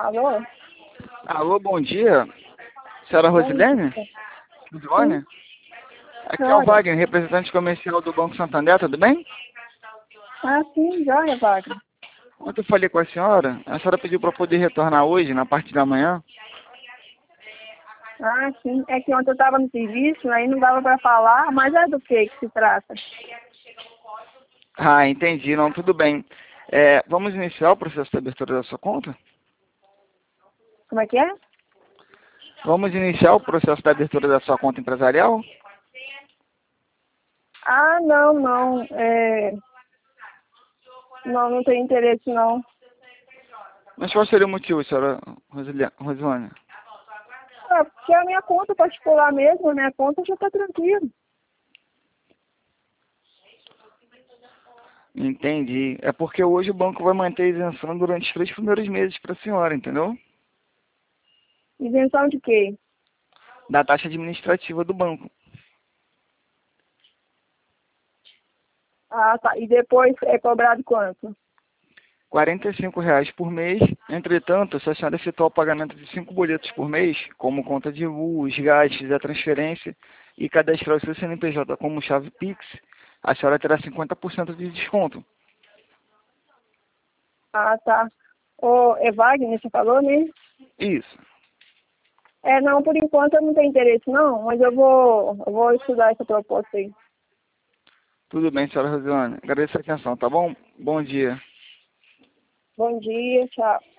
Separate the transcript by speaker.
Speaker 1: Alô?
Speaker 2: Alô, bom dia. Senhora Rosilene? Rosilene?
Speaker 1: Sim.
Speaker 2: Aqui é o Wagner, representante comercial do Banco Santander, tudo bem?
Speaker 1: Ah, sim, joia, Wagner.
Speaker 2: Ontem eu falei com a senhora pediu para poder retornar hoje, na parte da manhã.
Speaker 1: Ah, sim. É que ontem eu estava no serviço, aí não dava para falar, mas é do que se trata?
Speaker 2: Ah, entendi, não, tudo bem. Vamos iniciar o processo de abertura da sua conta?
Speaker 1: Como é que é?
Speaker 2: Vamos iniciar o processo de abertura da sua conta empresarial?
Speaker 1: Ah, não, não. Não, não tem interesse, não.
Speaker 2: Mas qual seria o motivo, senhora Rosilene?
Speaker 1: Ah, porque a minha conta particular mesmo, a minha conta já está tranquila.
Speaker 2: Entendi. É porque hoje o banco vai manter a isenção durante os 3 primeiros meses para a senhora, entendeu?
Speaker 1: Isenção de quê?
Speaker 2: Da taxa administrativa do banco.
Speaker 1: Ah, tá. E depois é cobrado quanto?
Speaker 2: R$ 45 por mês. Entretanto, se a senhora efetuar o pagamento de 5 boletos por mês, como conta de luz, gás, fizer transferência e cadastrar o seu CNPJ como chave Pix, a senhora terá 50% de desconto.
Speaker 1: Ah, tá. É Wagner, você falou, né?
Speaker 2: Isso.
Speaker 1: Não, por enquanto eu não tenho interesse, não, mas eu vou estudar essa proposta aí.
Speaker 2: Tudo bem, senhora Rosiane. Agradeço a atenção, tá bom? Bom dia.
Speaker 1: Bom dia, tchau.